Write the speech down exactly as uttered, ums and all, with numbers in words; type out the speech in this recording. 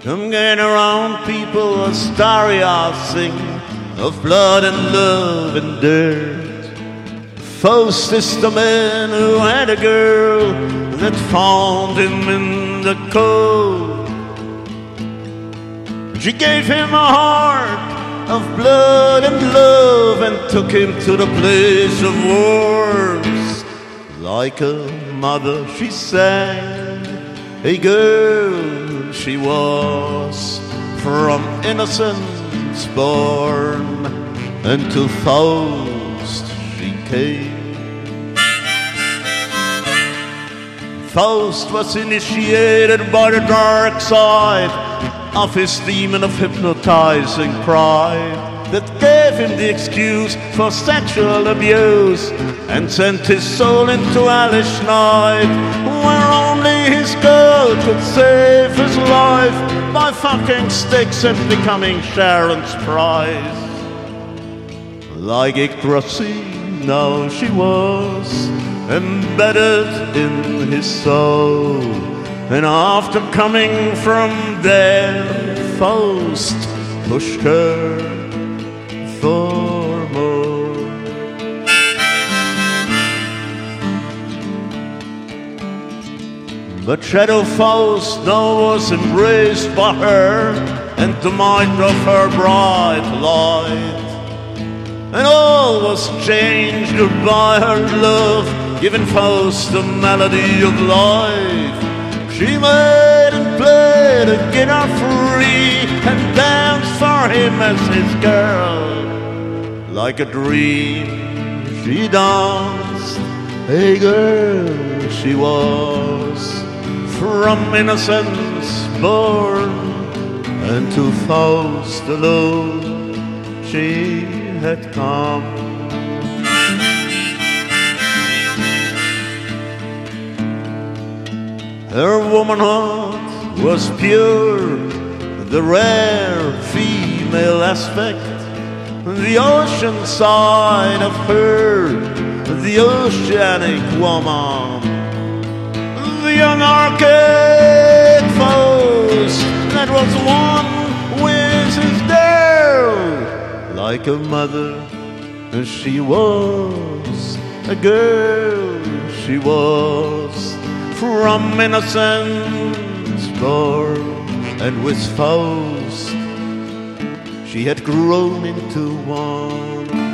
I'm going around people a story I'll sing of blood and love and dirt. Faust is the man who had a girl that found him in the cold. She gave him a heart of blood and love and took him to the place of wars. Like a mother she sang, a girl she was, from innocence born, and to Faust she came. Faust was initiated by the dark side of his demon of hypnotizing pride that gave him the excuse for sexual abuse and sent his soul into hellish night, where only his girl could save his life by fucking sticks and becoming Sharon's prize. Like Yggdrasil, now she was embedded in his soul, and after coming from there, Faust pushed her for more. But Shadow Faust now was embraced by her, and the might of her bright light, and all was changed by her love, giving Faust the melody of life. She made and played a guitar free and danced for him as his girl. Like a dream she danced, a girl she was, from innocence born, and to Faust alone she had come. Her womanhood was pure, the rare female aspect, the ocean side of her, the oceanic woman, the young arcade Faust that was one with his girl. Like a mother she was, a girl she was, from innocence born, and with Faust she had grown into one.